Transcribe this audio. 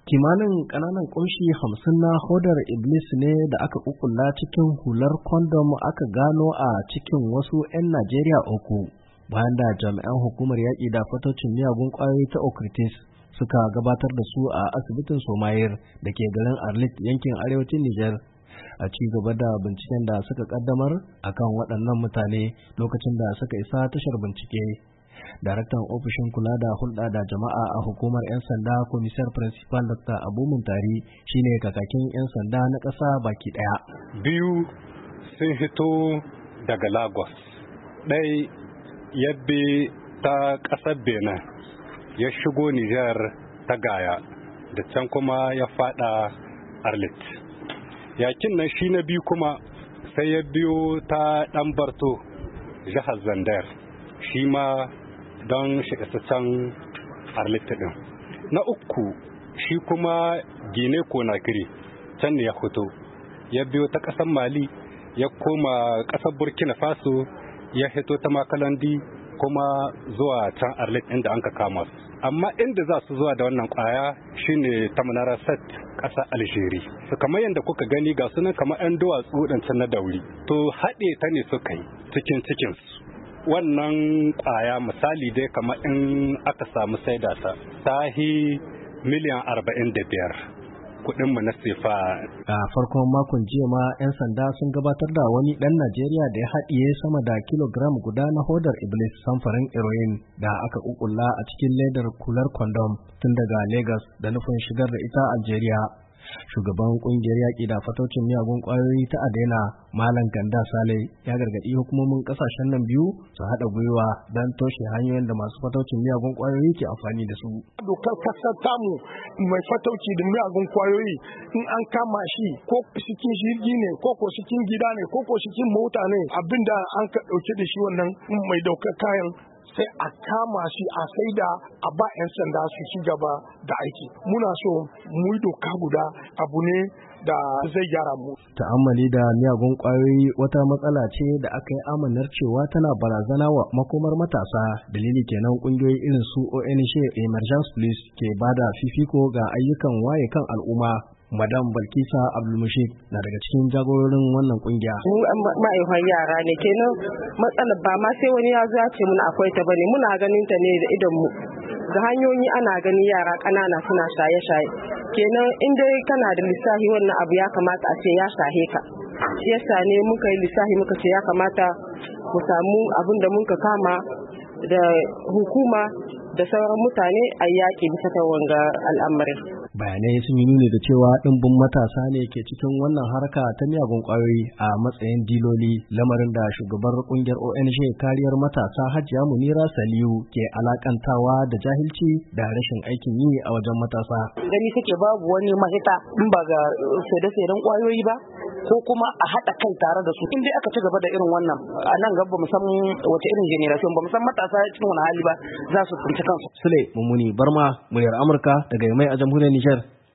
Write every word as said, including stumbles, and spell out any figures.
Kimanin ƙananan ƙunshi hamsin na hodar Iblis ne da aka ƙuƙulla cikin hular kondom aka gano a cikin wasu 'yan Najeriya uku, bayan da jami'an hukumar yaƙi da fatocin miyagun ƙwayoyi ta Okritis suka gabatar da su a asibitin Somayir da ke garin Arlit yankin arewacin Nijar. A ci gaba da binciken da suka ƙaddamar akan waɗannan mutane lokacin da suka isa tashar bincike. Daraktan ofishin kula da hulɗa da jama'a a hukumar 'yan sanda komisar principal Dr. Abu Muntari shine kakakin 'yan sanda na ƙasa baki ɗaya. Biyu sun hito daga Lagos, ɗai yabbe ta ƙasar Benin ya shigo Nijar ta Gaya da can kuma ya faɗa Arlit. Yakin nan shi na biyu kuma sai ya biyo ta ɗan Barto jihar Zandar, shi ma don shiga can Arlit ɗin. Na uku shi kuma Gine Konakiri can ne ya fito, ya biyo ta ƙasar Mali ya koma ƙasar Burkina Faso ya hito ta Makalandi kuma zuwa can Arlit inda an ka kama su. Amma inda za su zuwa da wannan kwaya shine ta Manarasat ƙasar Algeria. Su kamar yadda kuka gani ga sunan kamar 'yan duwatsu ɗancan na dauri, to haɗe ta ne suka yi cikin cikinsu. Wannan kwaya misali dai kamar in aka samu saida ta tahi miliyan arba'in da biyar kudin mu na sefa. A farkon makon jiya ma 'yan sanda sun gabatar da wani ɗan Najeriya da ya haɗiye sama da kilogram guda na hodar Iblis samfarin heroin da aka kukulla a cikin ledar kular kondom tun daga Lagos da nufin shigar da ita Algeria. Shugaban kungiyar yaƙi da fatocin miyagun ƙwayoyi ta Adena, Malam Ganda Sale, ya gargaɗi hukumomin ƙasashen nan biyu su haɗa gwiwa don toshe hanyoyin da masu fatocin miyagun ƙwayoyi ke amfani da su. Dokar kasar tamu mai fatauci da miyagun ƙwayoyi in an kama shi ko cikin jirgi ne ko ko cikin gida ne ko ko cikin mota ne, abinda an ka ɗauke da shi wannan mai daukar kayan sai a kama shi a saida a ba 'yan sanda su ci gaba da aiki. Muna so mu yi doka guda abu ne da zai gyara mu. Ta'ammali da miyagun ƙwayoyi wata matsala ce da aka yi amanar cewa tana barazana wa makomar matasa. Dalili kenan ƙungiyoyi irin su O N G Emergence Police ke bada fifiko ga ayyukan waye kan al'umma. Madam Balkisa Abdulmushik na daga cikin jagororin wannan kungiya. Mu ma'aikatan yara ne, kenan matsalar ba ma sai wani ya zo ce muna akwai ta bane, muna ganin ta ne da idon mu. Ga hanyoyi ana ganin yara ƙanana suna shaye-shaye. Kenan in dai kana da lissafi wannan abu ya kamata a ce ya shahe ka. Shi yasa ne muka yi lissafi muka ce ya kamata mu samu abin da muka kama da hukuma da sauran mutane a yaƙi bisa ta wanga al'amarin. Bayanai sun yi nuni da cewa ɗimbin matasa ne ke cikin wannan harka ta miyagun ƙwayoyi a matsayin diloli, lamarin da shugabar ƙungiyar O N G kariyar matasa Hajiya Munira Saliu ke alakantawa da jahilci da rashin aikin yi a wajen matasa. Gani suke babu wani mahita in ba ga saide-saiden ƙwayoyi ba ko kuma a haɗa kai tare da su. In dai aka ci gaba da irin wannan a nan gaba mu san wace irin generation ba mu san matasa cikin wani hali ba za su tsinci kansu. Sule Mummuni Barma, muryar Amurka daga Yamai a jamhuriyar Nijar.